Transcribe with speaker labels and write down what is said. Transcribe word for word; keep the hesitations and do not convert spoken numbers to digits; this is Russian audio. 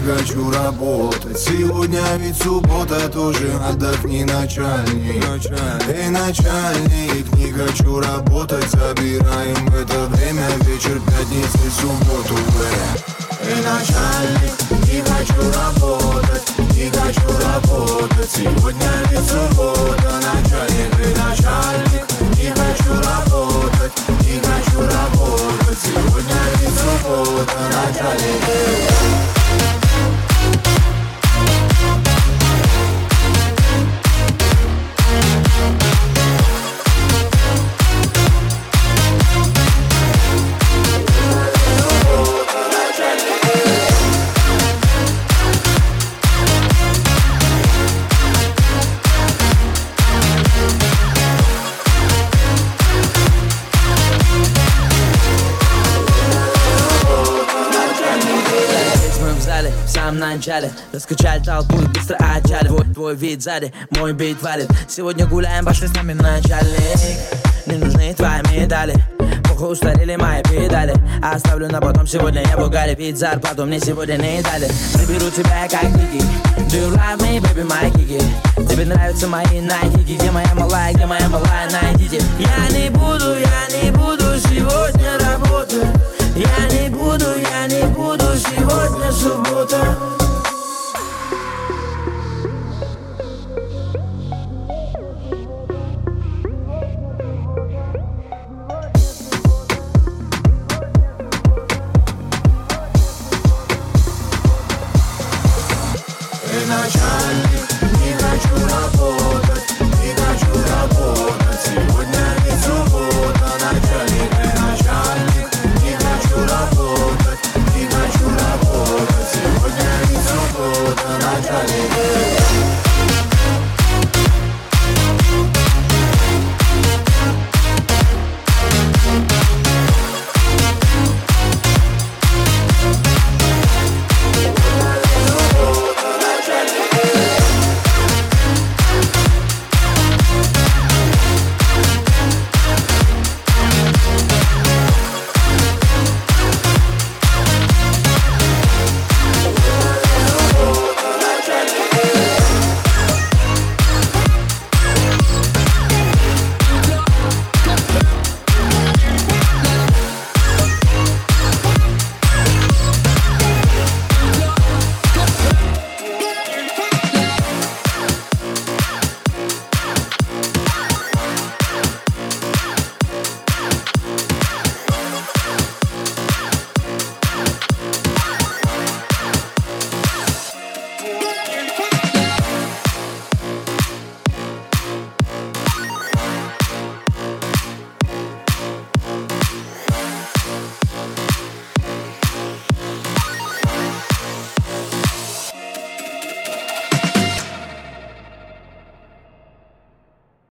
Speaker 1: хочу работать. Сегодня ведь суббота, тоже отдохни, начальник. Эй, начальник, не хочу работать. Забираем в это время вечер пятницы, субботу. Эй, начальник, не хочу работать, не хочу работать. Сегодня ведь суббота, начальник. Эй, начальник, не хочу работать, не хочу работать. Сегодня ведь суббота, начальник.
Speaker 2: В самом начале раскачали толпу и быстро отчали. Твой, твой вид сзади, мой бит валит. Сегодня гуляем, пошли с нами, начальник. Не нужны твои медали, похуй устарели мои педали. Оставлю на потом, сегодня я в угаре. Ведь зарплату мне сегодня не дали. Заберу тебя как Гиги. Do you love me, baby, my Gigi? Тебе нравятся мои найки. Где моя малая, где моя малая, найдите. Я не буду, я не буду сегодня работать. Я не буду, я не буду, сегодня суббота.